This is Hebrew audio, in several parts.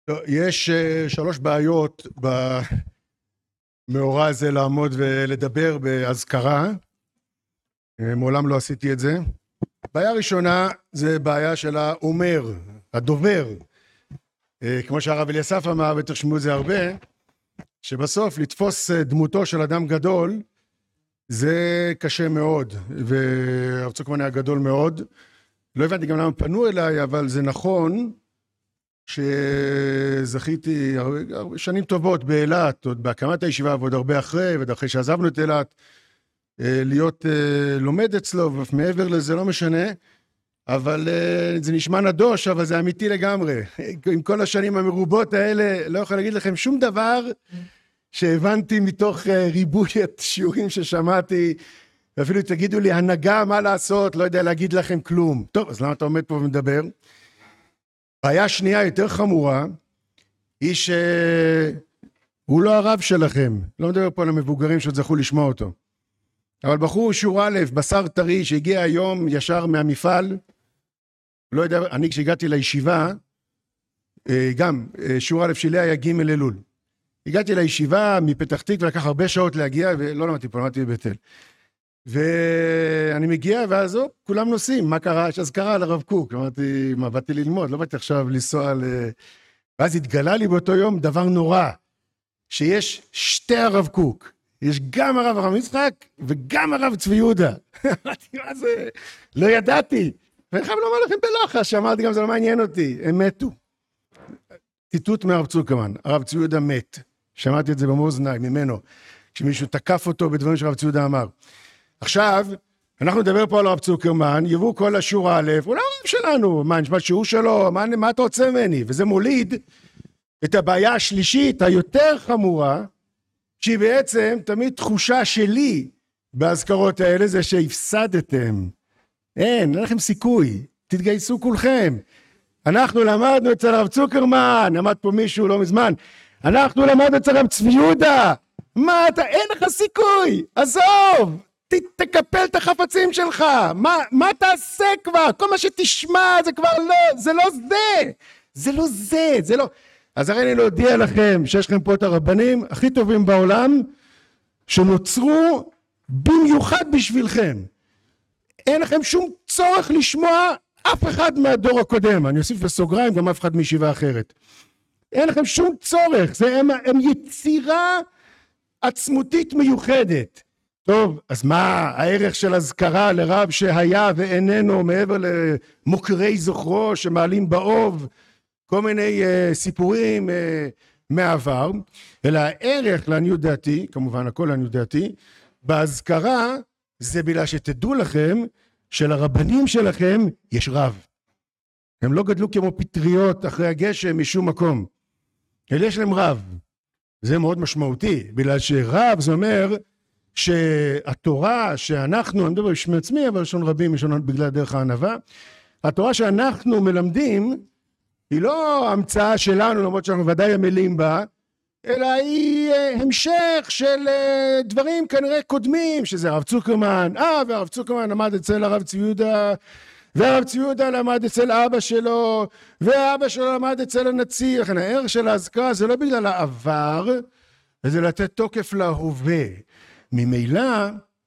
יש שלוש בעיות במאורע הזה לעמוד ולדבר באזכרה. מעולם לא עשיתי את זה. בעיה ראשונה זה בעיה של האומר, הדובר. כמו שהרב אליסף אמר, ותרשמו את זה הרבה, שבסוף לתפוס דמותו של אדם גדול זה קשה מאוד, והרב צוקמן היה גדול מאוד. לא הבנתי גם למה פנו אליי, אבל זה נכון שזכיתי שנים טובות באילת, עוד בהקמת הישיבה ועוד הרבה אחרי, ועוד אחרי שעזבנו את אילת, להיות לומד אצלו, ומעבר לזה לא משנה, אבל זה נשמע נדוש, אבל זה אמיתי לגמרי. עם כל השנים המרובות האלה, לא יכול להגיד לכם שום דבר שהבנתי מתוך ריבוי השיעורים ששמעתי, ואפילו תגידו לי הנהגה מה לעשות, לא יודע להגיד לכם כלום. טוב, אז למה אתה עומד פה ומדבר? בעיה שנייה יותר חמורה, היא שהוא לא הרב שלכם. לא מדבר פה על המבוגרים שעוד זכו לשמוע אותו. אבל בחור שורה א', בשר טרי שהגיע היום ישר מהמפעל, לא יודע, אני כשהגעתי לישיבה, גם שורה א' שלי היה ג' אלול. הגעתי לישיבה מפתח תקווה, לקח הרבה שעות להגיע, ולא למדתי פה, למדתי בבית אל. ואני מגיע, ואז כולם נוסעים, מה קרה? אז קרה על הרב קוק, אמרתי, מה, באתי ללמוד, לא באתי עכשיו לנסוע ואז התגלה לי באותו יום דבר נורא, שיש שתי הרב קוק, יש גם הרב אברהם יצחק, וגם הרב צבי יהודה. אמרתי, מה זה? לא ידעתי. ואני חייב לומר לכם בלחש, שאמרתי גם זה לא מעניין אותי, הם מתו. ציטוט מהרב צוקרמן, הרב צבי יהודה מת. שמעתי את זה במאזניים ממנו, כשמישהו תקף אותו בדברים שהרב צבי יהודה אמר. עכשיו, אנחנו נדבר פה על הרב צוקרמן, יבואו כל השיעור א', הוא לא הרב שלנו, מה, נשמע שיעור שלו, מה אתה רוצה ממני? וזה מוליד את הבעיה השלישית, היותר חמורה, שהיא בעצם תמיד תחושה שלי בהזכרות האלה, זה שהפסדתם. אין לכם סיכוי, תתגייסו כולכם. אנחנו למדנו אצל הרב צוקרמן, עמד פה מישהו לא מזמן, אנחנו למדנו אצל הרב צבי יהודה, מה אתה, אין לך סיכוי, עזוב, תקפל את החפצים שלך, מה תעשה כבר, כל מה שתשמע זה כבר לא, זה לא זה, זה לא זה, זה לא, אז הרי אני לא אודיע לכם שיש לכם פה את הרבנים הכי טובים בעולם, שנוצרו במיוחד בשבילכם, אין לכם שום צורך לשמוע אף אחד מהדור הקודם, אני אוסיף בסוגריים גם אף אחד מישיבה אחרת, אין לכם שום צורך, הם יצירה עצמותית מיוחדת. טוב, אז מה הערך של הזכרה לרב שהיה ואיננו מעבר למוקרי זוכרו שמעלים באוב כל מיני סיפורים מעבר, אלא הערך לעניות דעתי, כמובן הכל לעניות דעתי, בהזכרה זה בגלל שתדעו לכם שלרבנים שלכם יש רב. הם לא גדלו כמו פטריות אחרי הגשם משום מקום, אלא יש להם רב. זה מאוד משמעותי, בגלל שרב זה אומר שהתורה שאנחנו, אני מדבר בשמי עצמי, אבל לשון רבים, לשון בגלל דרך הענווה, התורה שאנחנו מלמדים, היא לא המצאה שלנו, למרות שאנחנו ודאי עמלים בה, אלא היא המשך של דברים כנראה קודמים, שזה הרב צוקרמן, והרב צוקרמן למד אצל הרב צבי יהודה, והרב צבי יהודה למד אצל אבא שלו, ואבא שלו למד אצל הנצי"ב. לכן הערך של ההזכרה זה לא בגלל העבר, זה לתת תוקף להווה. ממילא,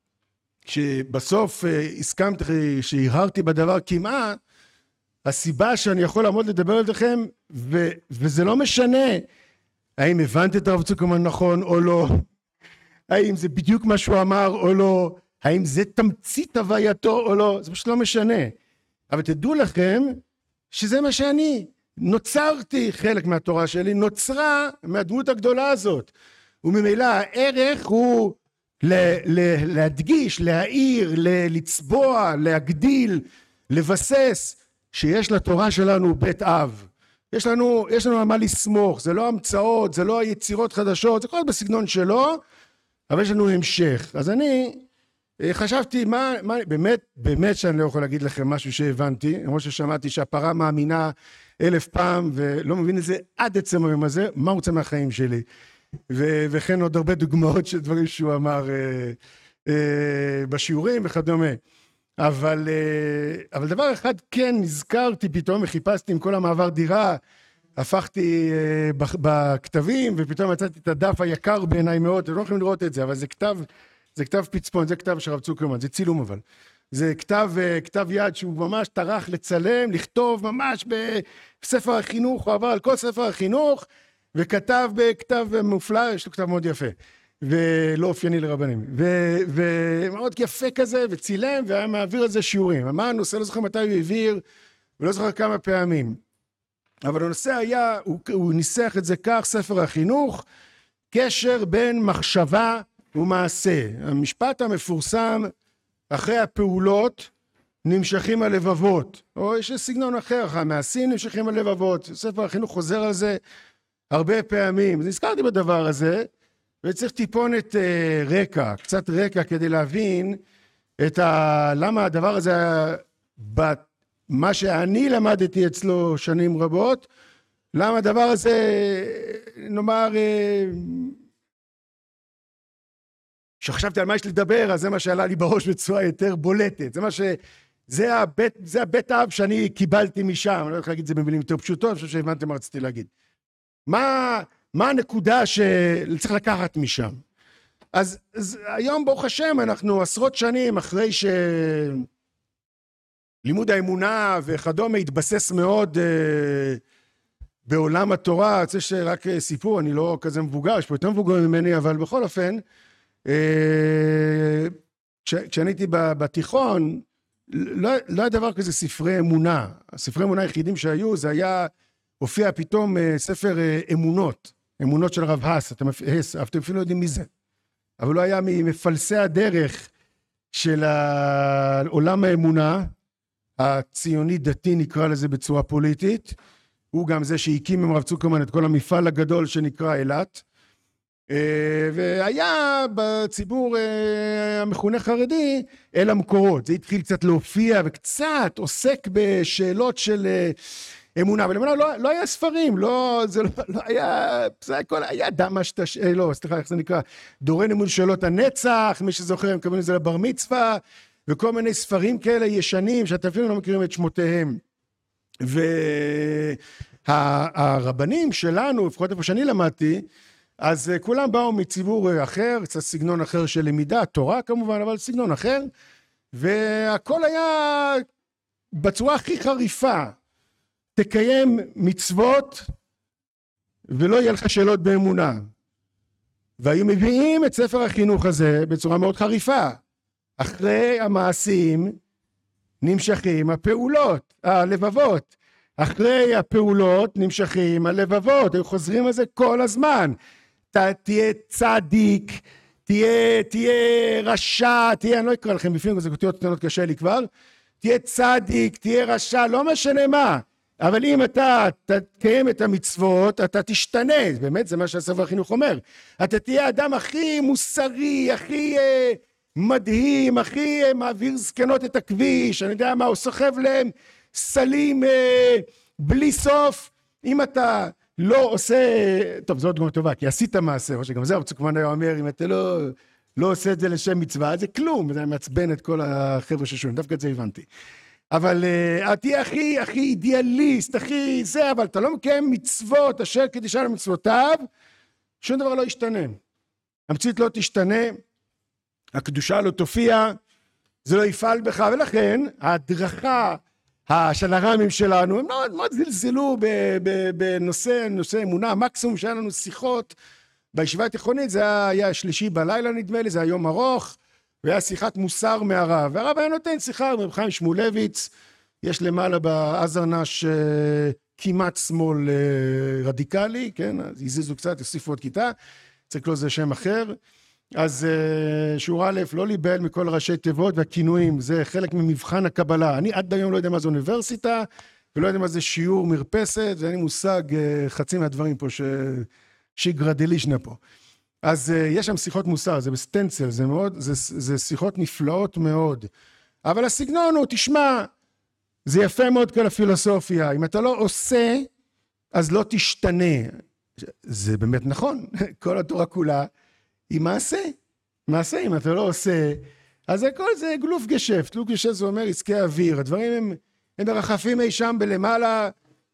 כשבסוף הסכמתי, שהרהרתי בדבר כמעט, הסיבה שאני יכול לעמוד לדבר על לכם, וזה לא משנה, האם הבנתי את הרב צוקרמן נכון או לא, האם זה בדיוק מה שהוא אמר או לא, האם זה תמצית הווייתו או לא, זה פשוט לא משנה. אבל תדעו לכם שזה מה שאני, נוצרתי, חלק מהתורה שלי נוצרה מהדמות הגדולה הזאת, וממילא הערך הוא להדגיש, להעיר, לצבוע, להגדיל, לבסס, שיש לתורה שלנו בית אב. יש לנו על מה לסמוך, זה לא המצאות, זה לא היצירות חדשות, זה כל בסגנון שלו, אבל יש לנו המשך. אז אני חשבתי, באמת שאני לא יכול להגיד לכם משהו שהבנתי, למרות ששמעתי שהפרה מאמינה 1000 פעם, ולא מבין את זה עד עצם היום הזה, מה רוצה מהחיים שלי. וכן עוד הרבה דוגמאות של דברים שהוא אמר בשיעורים וכדומה. אבל דבר אחד כן נזכרתי פתאום, וחיפשתי עם כל המעבר דירה, הפכתי בכתבים, ופתאום מצאתי את הדף היקר בעיניי מאוד, אתם לא יכולים לראות את זה, אבל זה כתב פצפון, זה כתב של הרב צוקרמן, זה צילום אבל. זה כתב יד שהוא ממש טרח לצלם, לכתוב ממש בספר החינוך, הוא עבר על כל ספר החינוך, וכתב בכתב מופלא, יש לו כתב מאוד יפה, ולא אופייני לרבנים, ומאוד יפה כזה, וצילם, והיה מעביר על זה שיעורים. מה הנושא? לא זוכר מתי הוא העביר, ולא זוכר כמה פעמים. אבל הנושא היה, הוא ניסח את זה כך, ספר החינוך, קשר בין מחשבה ומעשה. המשפט המפורסם, אחרי הפעולות נמשכים הלבבות, או יש סגנון אחר, המעשים נמשכים הלבבות. ספר החינוך חוזר על זה הרבה פעמים. אז נזכרתי בדבר הזה, וצריך טיפונת רקע, קצת רקע כדי להבין למה הדבר הזה, מה שאני למדתי אצלו שנים רבות, למה הדבר הזה, נאמר, כשחשבתי על מה יש לדבר, אז זה מה שעלה לי בראש בצורה יותר בולטת. זה הבית האב שאני קיבלתי משם. אני לא יודע להגיד את זה במילים יותר פשוטות, אני חושב שהבנתם מה רציתי להגיד. מה הנקודה שצריך לקחת משם? אז היום ברוך השם אנחנו עשרות שנים אחרי שלימוד האמונה וכדומה התבסס מאוד בעולם התורה. זה שרק סיפור, אני לא כזה מבוגר, יש פה יותר מבוגר ממני, אבל בכל אופן, כשאני הייתי בתיכון, לא היה דבר כזה ספרי אמונה. הספרי אמונה היחידים שהיו, זה היה, הופיע פתאום ספר אמונות של הרב האס, אתם אפילו לא יודעים מי זה. אבל הוא היה ממפלסי הדרך של עולם האמונה, הציוני דתי נקרא לזה בצורה פוליטית, הוא גם זה שהקים עם הרב צוקרמן את כל המפעל הגדול שנקרא אילת, והיה בציבור המכונה חרדי אל המקורות. זה התחיל קצת להופיע וקצת עוסק בשאלות של אמונה, אבל אמונה לא היה ספרים, זה לא היה, זה הכל היה איך זה נקרא, דורנו מול שאלות הנצח, מי שזוכר הם מקבלים את זה לבר מצווה, וכל מיני ספרים כאלה ישנים שאתם אפילו לא מכירים את שמותיהם. והרבנים שלנו, לפחות איפה שאני למדתי, אז כולם באו מציבור אחר, קצת סגנון אחר של למידה, תורה כמובן, אבל סגנון אחר, והכל היה בצורה הכי חריפה, תקיים מצוות ולא יהיה לך שאלות באמונה. והיו מביאים את ספר החינוך הזה בצורה מאוד חריפה. אחרי המעשים נמשכים הפעולות, הלבבות. אחרי הפעולות נמשכים הלבבות, היו חוזרים על זה כל הזמן. תהיה צדיק, תהיה רשע, אני לא אקרא לכם בפנים, זה כותיות קטנות קשה לי כבר, תהיה צדיק, תהיה רשע, לא משנה מה, אבל אם אתה תקיים את המצוות, אתה תשתנה, באמת זה מה שהספר החינוך אומר, אתה תהיה האדם הכי מוסרי, הכי מדהים, הכי מעביר זקנות את הכביש, אני יודע מה, הוא סוחב להם סלים בלי סוף, אם אתה לא עושה, טוב זו עוד דוגמה טובה, כי עשית מעשה, או שגם זה הרב צוקרמן היה אומר, אם אתה לא עושה את זה לשם מצווה, זה כלום, זה מעצבן את כל החבר'ה ששומעים, דווקא את זה הבנתי. אבל תהיה הכי אידיאליסט, הכי זה, אבל אתה לא מקיים מצוות, אשר קדישן למצוותיו, שום דבר לא ישתנה. המציאות לא תשתנה, הקדושה לא תופיע, זה לא יפעל בך, ולכן ההדרכה של הרמים שלנו, הם מאוד זלזלו בנושא אמונה. המקסימום שהיה לנו שיחות בישיבה התיכונית, זה היה שלישי בלילה נדמה לי, זה היום ארוך, והיה שיחת מוסר מהרב, והרב היה נותן שיחה, רב חיים שמואלביץ, יש למעלה באזרנש כמעט שמאל רדיקלי, כן, אז הזיזו קצת, יוסיפו עוד כיתה, צריך לו זה שם אחר, אז שורה א', לא ליבל מכל ראשי תיבות והכינויים, זה חלק ממבחן הקבלה. אני עד היום לא יודע מה זה אוניברסיטה, ולא יודע מה זה שיעור מרפסת, ואין לי מושג חצי מהדברים פה שגרדלישנה פה. אז יש שם שיחות מוסר, זה בסטנצל, זה שיחות נפלאות מאוד. אבל הסגנון הוא, תשמע, זה יפה מאוד כל הפילוסופיה, אם אתה לא עושה, אז לא תשתנה. זה באמת נכון, כל התורה כולה, היא מעשה, אם אתה לא עושה, אז הכל זה גלוף גשפט, גלוף גשפט זה אומר עסקי אוויר, הדברים הם מרחפים אי שם בלמעלה,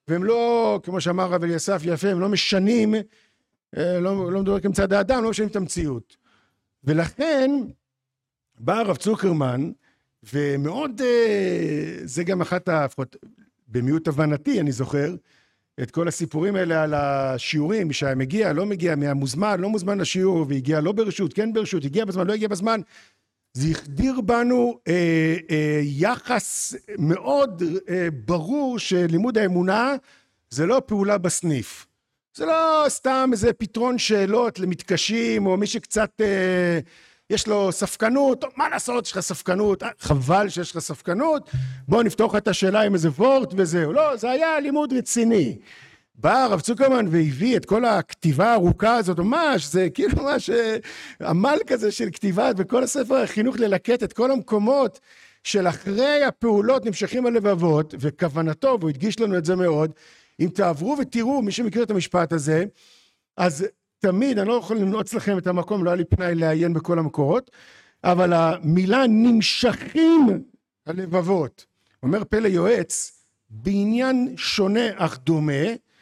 והם לא, כמו שאמר רב אליסף יפה, הם לא משנים, לא מדבר כמצד האדם, לא משנים את המציאות. ולכן בא הרב צוקרמן, ומאוד, זה גם אחת במיעוט הבנתי, אני זוכר, את כל הסיפורים האלה על השיעורים, שהיה מגיע, לא מגיע, מהמוזמן, לא מוזמן לשיעור, והגיע לא ברשות, כן ברשות, הגיע בזמן, לא הגיע בזמן, זה החדיר בנו יחס מאוד ברור שלימוד האמונה זה לא פעולה בסניף. זה לא סתם איזה פתרון שאלות למתקשים, או מי שקצת יש לו ספקנות, מה לעשות, יש לך ספקנות, חבל שיש לך ספקנות, בוא נפתוח את השאלה עם איזה וורט וזהו. לא, זה היה לימוד רציני. בא הרב צוקרמן והביא את כל הכתיבה הארוכה הזאת, ממש, זה כאילו ממש עמל כזה של כתיבה, וכל הספר החינוך ללקט את כל המקומות של אחרי הפעולות נמשכים הלבבות, וכוונתו, והוא הדגיש לנו את זה מאוד, אם תעברו ותראו, מי שמכיר את המשפט הזה, אז תמיד, אני לא יכול לנעוץ לכם את המקום, לא היה לי פנאי לעיין בכל המקורות, אבל המילה נמשכים הלבבות, אומר פלא יועץ, בעניין שונה אך דומה,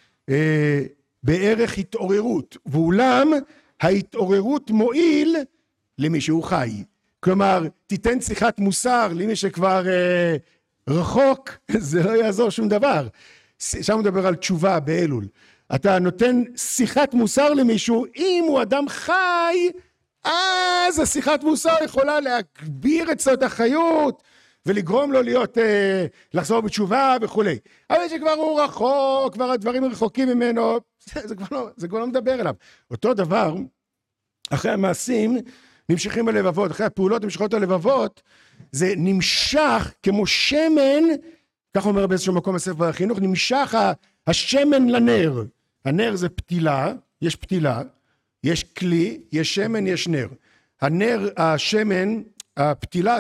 בערך התעוררות, ואולם ההתעוררות מועיל למי שהוא חי. כלומר, תיתן שיחת מוסר למי שכבר רחוק, זה לא יעזור שום דבר. שם מדבר על תשובה באלול. אתה נותן שיחת מוסר למישהו, אם הוא אדם חי, אז השיחת מוסר יכולה להגביר אצלו את החיות, ולגרום לו להיות, לחזור בתשובה וכולי. אבל שכבר הוא רחוק, כבר הדברים רחוקים ממנו, זה כבר לא מדבר אליו. אותו דבר, אחרי המעשים, נמשכים הלבבות, אחרי הפעולות נמשכות הלבבות, זה נמשך כמו שמן, כך אומר באיזשהו מקום בספר החינוך, נמשך השמן לנר. הנר זה פתילה, יש פתילה, יש כלי, יש שמן, יש נר. הנר, השמן, הפתילה,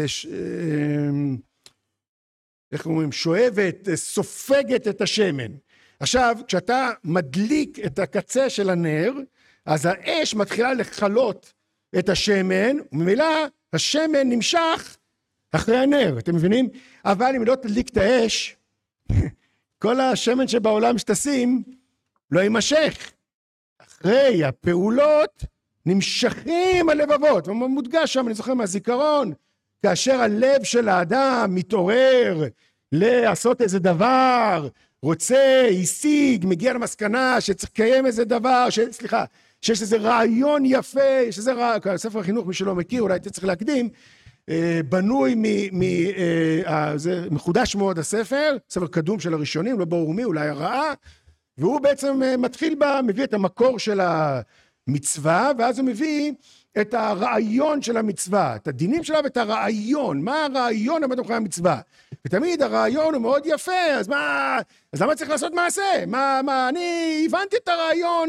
איך אומרים, שואבת, סופגת את השמן. עכשיו, כשאתה מדליק את הקצה של הנר, אז האש מתחילה לחלות את השמן, וממילא השמן נמשך אחרי הנר, אתם מבינים? אבל אם לא תדליק את האש, כל השמן שבעולם שתשים לא יימשך. אחרי הפעולות נמשכים הלבבות, ומודגש שם, אני זוכר מהזיכרון, כאשר הלב של האדם מתעורר לעשות איזה דבר, רוצה, השיג, מגיע למסקנה שצריך לקיים איזה דבר, שיש איזה רעיון יפה, יש איזה רעיון, ספר החינוך מי שלא מכיר, אולי צריך להקדים, בנוי זה מחודש מאוד הספר, ספר קדום של הראשונים, לא ברור מי, אולי הרעה, והוא בעצם מתחיל מביא את המקור של המצווה, ואז הוא מביא את הרעיון של המצווה, את הדינים שלה ואת הרעיון, מה הרעיון עומד מאחורי המצווה, ותמיד הרעיון הוא מאוד יפה, אז למה צריך לעשות מעשה? אני הבנתי את הרעיון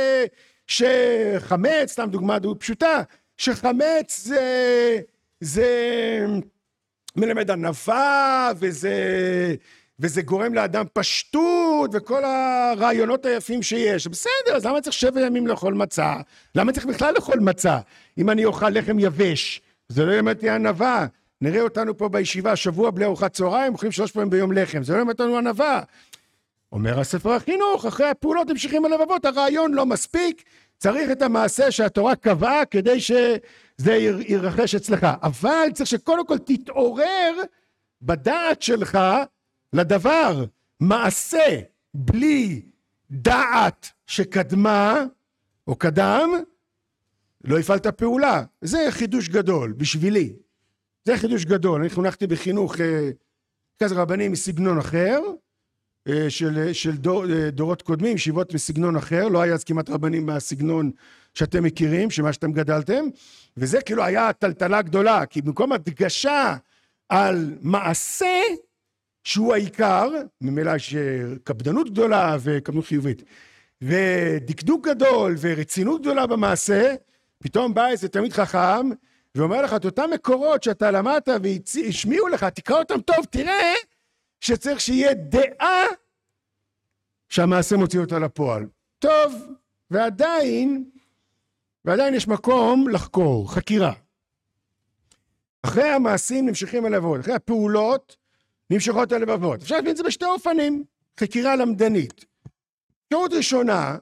שחמץ, סתם דוגמה פשוטה, שחמץ זה מלמד ענווה, וזה גורם לאדם פשטות, וכל הרעיונות היפים שיש. בסדר, אז למה צריך 7 ימים לאכול מצה? למה צריך בכלל לאכול מצה? אם אני אוכל לחם יבש, זה לא ילמד אותי ענווה. נראה אותנו פה בישיבה, שבוע בלי ארוחת צהריים, אוכלים 3 פעמים ביום לחם, זה לא ילמד אותנו ענווה. אומר הספר החינוך, אחרי הפעולות נמשכים הלבבות, הרעיון לא מספיק, צריך את המעשה שהתורה קבעה, כדי שזה ירחש אצלך. אבל צריך שקודם כל תתעורר בדעת שלך, לדבר, מעשה בלי דעת שקדמה או קדם, לא הפעלת פעולה. זה חידוש גדול בשבילי. זה חידוש גדול. אני חונכתי בחינוך כזה רבנים מסגנון אחר, של דורות קודמים, ישיבות מסגנון אחר, לא היה אז כמעט רבנים מהסגנון שאתם מכירים, שמה שאתם גדלתם, וזה כאילו היה טלטלה גדולה, כי במקום הדגשה על מעשה, שהוא העיקר, ממילא יש קפדנות גדולה וקפדנות חיובית, ודקדוק גדול ורצינות גדולה במעשה, פתאום בא איזה תלמיד חכם, ואומר לך את אותם מקורות שאתה למדת והשמיעו לך, תקרא אותם טוב, תראה שצריך שיהיה דעה שהמעשה מוציא אותה לפועל. טוב, ועדיין יש מקום לחקור, חקירה. אחרי המעשים נמשכים הלבבות, אחרי הפעולות, נמשכות הלבבות. אפשר להבין את זה בשתי אופנים. חקירה למדנית. אפשרות ראשונה,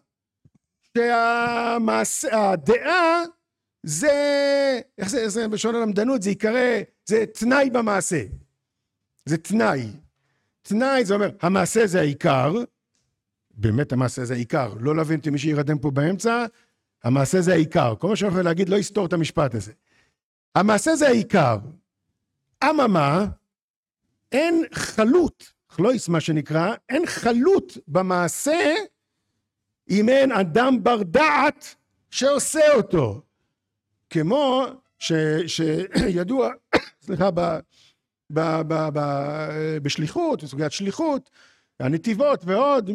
שהדעה זה, איך זה בשונה למדנות, זה יקרא, זה תנאי במעשה. זה תנאי. תנאי זה אומר, המעשה זה העיקר, באמת המעשה זה העיקר, לא להבין מי שירדם פה באמצע, המעשה זה העיקר. כל מה שאני יכול להגיד, לא יסתור את המשפט הזה. המעשה זה העיקר. אממה, אין חלות, חלויס מה שנקרא, אין חלות במעשה, אם אין אדם בר דעת שעושה אותו. כמו שידוע, סליחה, בשליחות, בסוגיית שליחות, הנתיבות ועוד,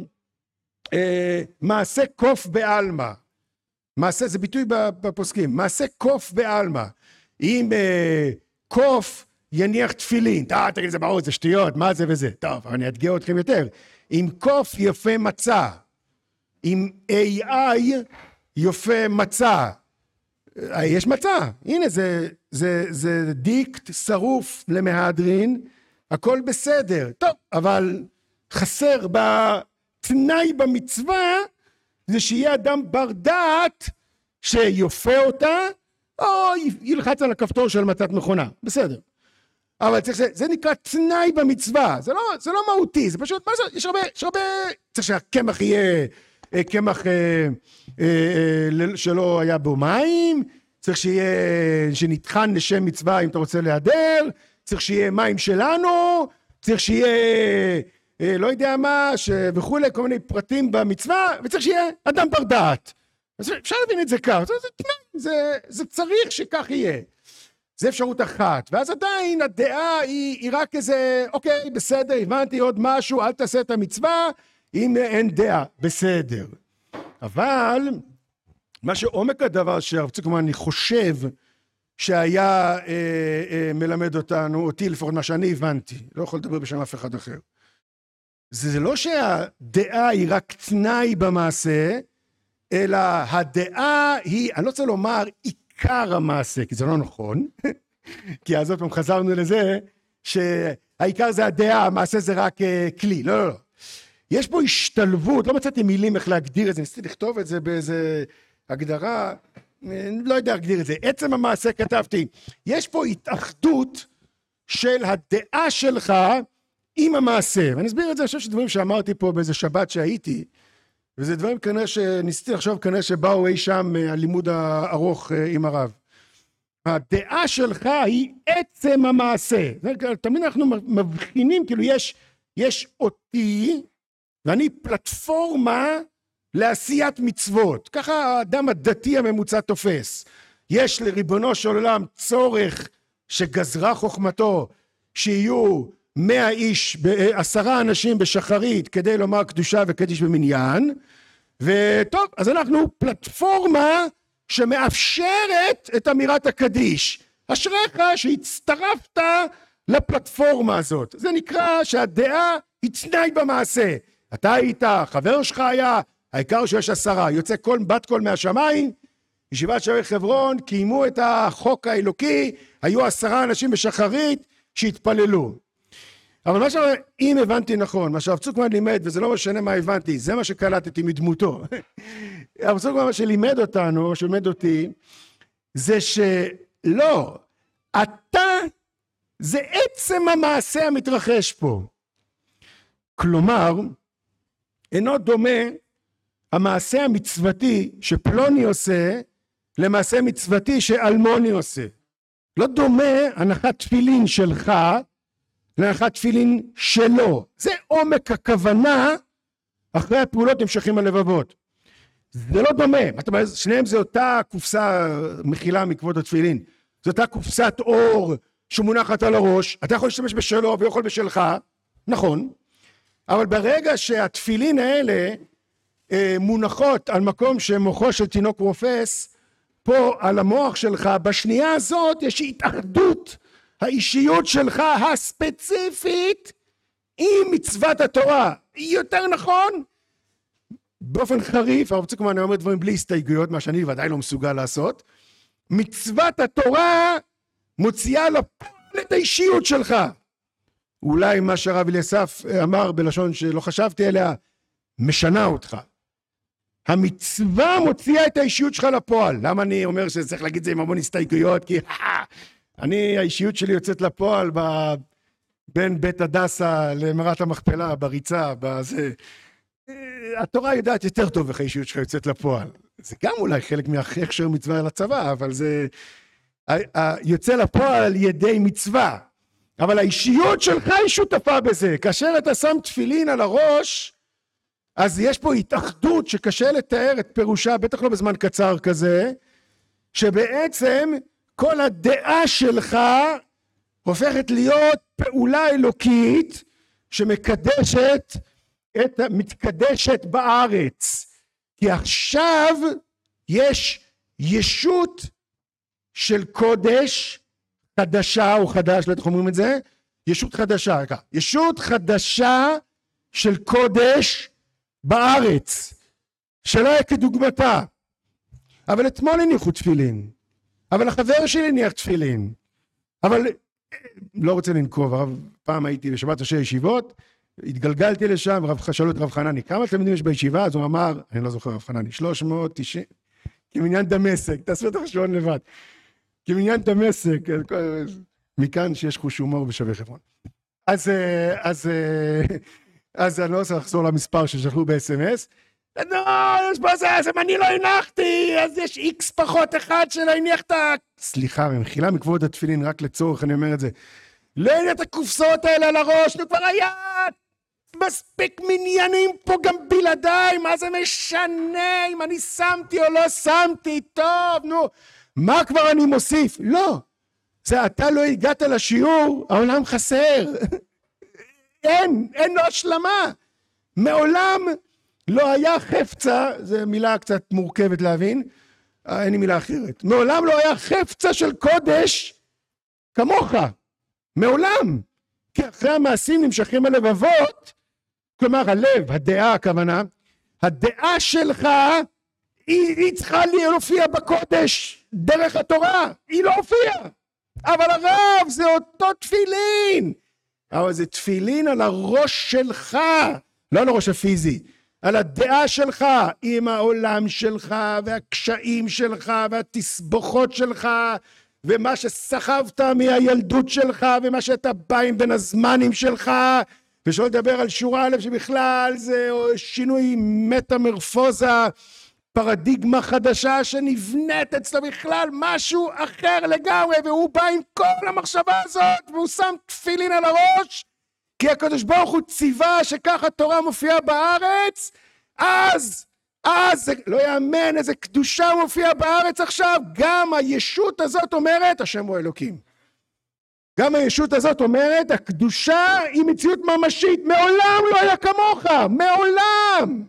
מעשה קוף בעלמא. מעשה, זה ביטוי בפוסקים, מעשה קוף בעלמא. אם קוף יניח תפילין, תגיד זה ברור, זה שטויות, מה זה וזה. טוב, אני אתגר אתכם יותר. אם קוף יפה מצא, אם AI יפה מצא, יש מצא, הנה זה דיקט שרוף למהדרין, הכל בסדר, טוב, אבל חסר בתנאי במצווה, זה שיהיה אדם בר דעת שיופה אותה, או ילחץ על הכפתור של מתת מכונה, בסדר. אבל זה נקרא תנאי במצווה, זה לא מהותי, זה פשוט, מה זה, יש הרבה, צריך שהקמח יהיה קמח שלא היה בו מים, צריך שנטחן לשם מצווה אם אתה רוצה להיעדר, צריך שיהיה מים שלנו, צריך שיהיה לא יודע מה וכולי, כל מיני פרטים במצווה, וצריך שיהיה אדם בר דעת. אז אפשר להבין את זה כך, זה צריך שכך יהיה. זה אפשרות אחת, ואז עדיין הדעה היא רק איזה, אוקיי, בסדר, הבנתי עוד משהו, אל תעשה את המצווה, אם אין דעה, בסדר. אבל מה שעומק הדבר שהרב צוקרמן אני חושב שהיה מלמד אותי לפחות מה שאני הבנתי, לא יכול לדבר בשם אף אחד אחר. זה לא שהדעה היא רק תנאי במעשה, אלא הדעה היא, אני לא רוצה לומר עיקר המעשה, כי זה לא נכון, כי אז עוד פעם חזרנו לזה, שהעיקר זה הדעה, המעשה זה רק כלי, לא. יש פה השתלבות, לא מצאתי מילים איך להגדיר את זה, ניסיתי לכתוב את זה באיזה הגדרה, לא יודע להגדיר את זה, עצם המעשה כתבתי, יש פה התאחדות של הדעה שלך עם המעשה, ואני אסביר את זה, אני חושב שדברים שאמרתי פה באיזה שבת שהייתי, וזה דברים כנראה שניסיתי לחשוב כנראה שבאו אי שם הלימוד הארוך עם הרב. הדעה שלך היא עצם המעשה, תמיד אנחנו מבחינים, כאילו יש אותי, ואני פלטפורמה לעשיית מצוות. ככה האדם הדתי הממוצע תופס. יש לריבונו של עולם צורך שגזרה חוכמתו שיהיו 100 איש, 10 אנשים בשחרית כדי לומר קדושה וקדיש במניין. וטוב, אז אנחנו פלטפורמה שמאפשרת את אמירת הקדיש. אשריך שהצטרפת לפלטפורמה הזאת. זה נקרא שהדעה היא תנאי במעשה. אתה היית, חבר שלך היה, העיקר שיש 10, יוצא בת קול מהשמיים, ישיבת שערי חברון, קיימו את החוק האלוקי, היו 10 אנשים בשחרית שהתפללו. אבל מה אם הבנתי נכון, מה שהרב צוקרמן לימד, וזה לא משנה מה הבנתי, זה מה שקלטתי מדמותו. הרב צוקרמן מה שלימד אותנו, שלימד אותי, זה שלא, אתה זה עצם המעשה המתרחש פה. כלומר, אינו דומה המעשה המצוותי שפלוני עושה למעשה מצוותי שאלמוני עושה. לא דומה הנחת תפילין שלך להנחת תפילין שלו. זה עומק הכוונה אחרי הפעולות נמשכים הלבבות. זה לא דומה. שניהם זה אותה קופסה מחילה מכבוד התפילין. זו אותה קופסת אור שמונחת על הראש. אתה יכול להשתמש בשלו ויכול בשלך. נכון. אבל ברגע שהתפילין האלה מונחות על מקום שמוחו של תינוק רופס, פה על המוח שלך, בשנייה הזאת יש התאחדות האישיות שלך הספציפית עם מצוות התורה. יותר נכון, באופן חריף, הרב צוקרמן אומר דברים בלי הסתייגויות, מה שאני ודאי לא מסוגל לעשות, מצוות התורה מוציאה לפועל את האישיות שלך. אולי מה שהרב אליסף אמר בלשון שלא חשבתי עליה, משנה אותך. המצווה מוציאה את האישיות שלך לפועל. למה אני אומר שצריך להגיד זה עם המון הסתייגויות? כי האישיות שלי יוצאת לפועל בין בית הדסה למערת המכפלה, בריצה, בזה. התורה יודעת יותר טוב איך האישיות שלך יוצאת לפועל. זה גם אולי חלק מהכשר מצווה לצבא, אבל זה יוצא לפועל על ידי מצווה. אבל האישיות שלך היא שותפה בזה. כאשר אתה שם תפילין על הראש, אז יש פה התאחדות שקשה לתאר את פירושה, בטח לא בזמן קצר כזה, שבעצם כל הדעה שלך הופכת להיות פעולה אלוקית שמקדשת מתקדשת בארץ. כי עכשיו יש ישות של קודש חדשה או חדש, לא יודעת איך אומרים את זה, ישות חדשה, ישות חדשה של קודש בארץ, שלא היה כדוגמתה. אבל אתמול הניחו תפילין, אבל החבר שלי הניח תפילין, אבל לא רוצה לנקוב, פעם הייתי בשבת ראשי ישיבות, התגלגלתי לשם, שאלו את רב חנני, כמה תלמידים יש בישיבה? אז הוא אמר, אני לא זוכר רב חנני, 390, כמניין דמשק, תעשו את החשבון לבד, כמניין דמשק, מכאן שיש חוש הומור בשבי חברון. אז אני לא רוצה לחזור למספר ששלחו ב-SMS, לא, יש פה זה, אז אם אני לא הנחתי, אז יש איקס פחות אחד שלא הניח את סליחה, במחילה מכבוד התפילין, רק לצורך אני אומר את זה, לא הניח את הקופסאות האלה על הראש, נו כבר היה מספיק מניינים פה גם בלעדיי, מה זה משנה אם אני שמתי או לא שמתי, טוב, נו, מה כבר אני מוסיף? לא, זה אתה לא הגעת לשיעור, העולם חסר, אין לו השלמה, מעולם לא היה חפצה, זו מילה קצת מורכבת להבין, אין לי מילה אחרת, מעולם לא היה חפצה של קודש כמוך, מעולם, כי אחרי המעשים נמשכים הלבבות, כלומר הלב, הדעה הכוונה, הדעה שלך היא צריכה להופיע בקודש דרך התורה, היא לא הופיעה, אבל הרב זה אותו תפילין, אבל זה תפילין על הראש שלך, לא על הראש הפיזי, על הדעה שלך, עם העולם שלך והקשיים שלך והתסבוכות שלך ומה שסחבת מהילדות שלך ומה שאתה בא עם בין הזמנים שלך, ושלא לדבר על שורה א' שבכלל זה שינוי מטמורפוזה, פרדיגמה חדשה שנבנית אצלו בכלל משהו אחר לגמרי, והוא בא עם כל המחשבה הזאת והוא שם תפילין על הראש, כי הקדוש ברוך הוא ציווה שככה התורה מופיעה בארץ, אז זה לא יאמן איזה קדושה מופיעה בארץ עכשיו, גם הישות הזאת אומרת השם הוא אלוקים, גם הישות הזאת אומרת הקדושה היא מציאות ממשית, מעולם לא היה כמוך, מעולם,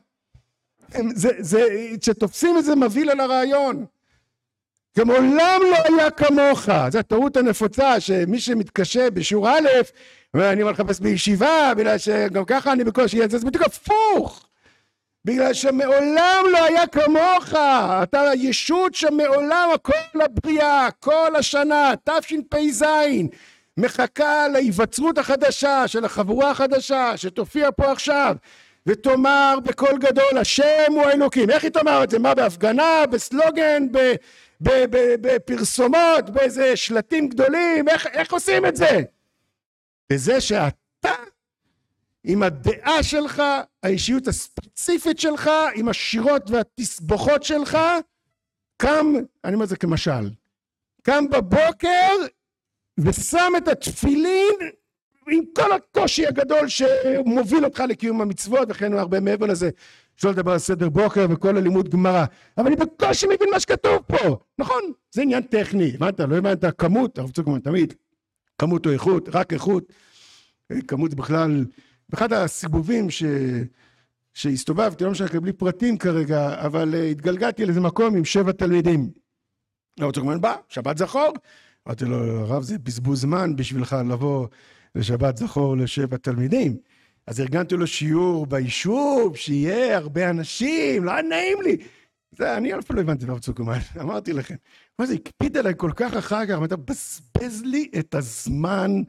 שתופסים את זה מביא על הרעיון, מעולם לא היה כמוך, זו הטעות הנפוצה שמי שמתקשה בשיעור א' ואני מחפש בישיבה בגלל שגם ככה אני בקושי, זה בדיוק הפוך, בגלל שמעולם לא היה כמוך, אתה הישות שמעולם כל הבריאה, כל השנה, תשפ"ז, מחכה להיווצרות החדשה של החבורה החדשה שתופיע פה עכשיו ותאמר בקול גדול השם הוא האלוקים. איך היא תאמר את זה? מה, בהפגנה, בסלוגן, בפרסומות, באיזה שלטים גדולים? איך עושים את זה? בזה שאתה עם הדעה שלך, האישיות הספציפית שלך, עם השירות והתסבוכות שלך, קם, אני אומר את זה כמשל, קם בבוקר ושם את התפילין עם כל הקושי הגדול שמוביל אותך לקיום המצוות, וכן הרבה מעבר לזה, שלא לדבר על סדר בוקר וכל הלימוד גמרא, אבל אני בקושי מבין מה שכתוב פה, נכון? זה עניין טכני, הבנת? לא הבנת? כמות, הרב צוקמן תמיד, כמות או איכות, רק איכות, כמות בכלל, באחד הסיבובים שהסתובבתי, לא משנה בלי פרטים כרגע, אבל התגלגלתי לאיזה מקום עם 7 תלמידים. הרב צוקמן בא, שבת זכור, אמרתי לו, הרב זה בזבוז זמן בשבילך לבוא לשבת זכור ל7 תלמידים, אז ארגנתי לו שיעור ביישוב, שיהיה הרבה אנשים, לא היה נעים לי, זה, אני אף פעם לא הבנתי הרב צוקמן, אמרתי לכם, מה זה, הקפיד עליי כל כך אחר כך, אתה בזבז לי את הזמן,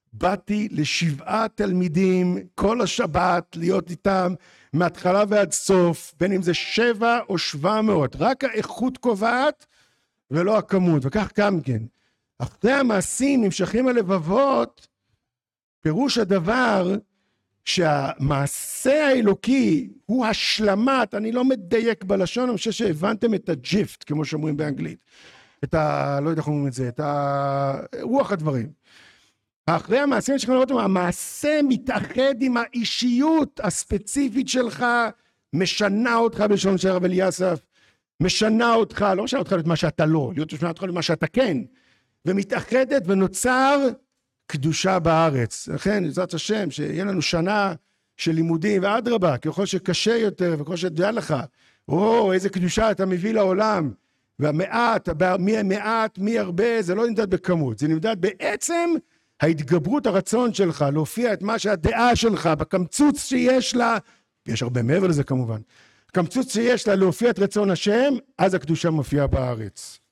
באתי ל7 תלמידים כל השבת להיות איתם מההתחלה ועד סוף, בין אם זה 7 או 700, רק האיכות קובעת ולא הכמות, וכך גם כן. אחרי המעשים נמשכים הלבבות, פירוש הדבר שהמעשה האלוקי הוא השלמת, אני לא מדייק בלשון, אני חושב שהבנתם את הג'יפט, כמו שאומרים באנגלית, לא יודע איך אומרים את זה, את רוח הדברים. אחרי המעשים נמשכים הלבבות, המעשה מתאחד עם האישיות הספציפית שלך, משנה אותך בלשון של הרב אליסף, משנה אותך, לא משנה אותך למה שאתה לא, להיות משנה אותך למה שאתה כן, ומתאחדת ונוצר קדושה בארץ. לכן, בעזרת השם, שיהיה לנו שנה של לימודים, ואדרבה, ככל שקשה יותר, וככל שתדע לך, איזה קדושה אתה מביא לעולם, והמעט, מי מעט, מי הרבה, זה לא נמדד בכמות, זה נמדד בעצם ההתגברות הרצון שלך, להופיע את מה שהדעה שלך, בקמצוץ שיש לה, יש הרבה מעבר לזה כמובן, קמצוץ שיש לה להופיע את רצון השם, אז הקדושה מופיעה בארץ.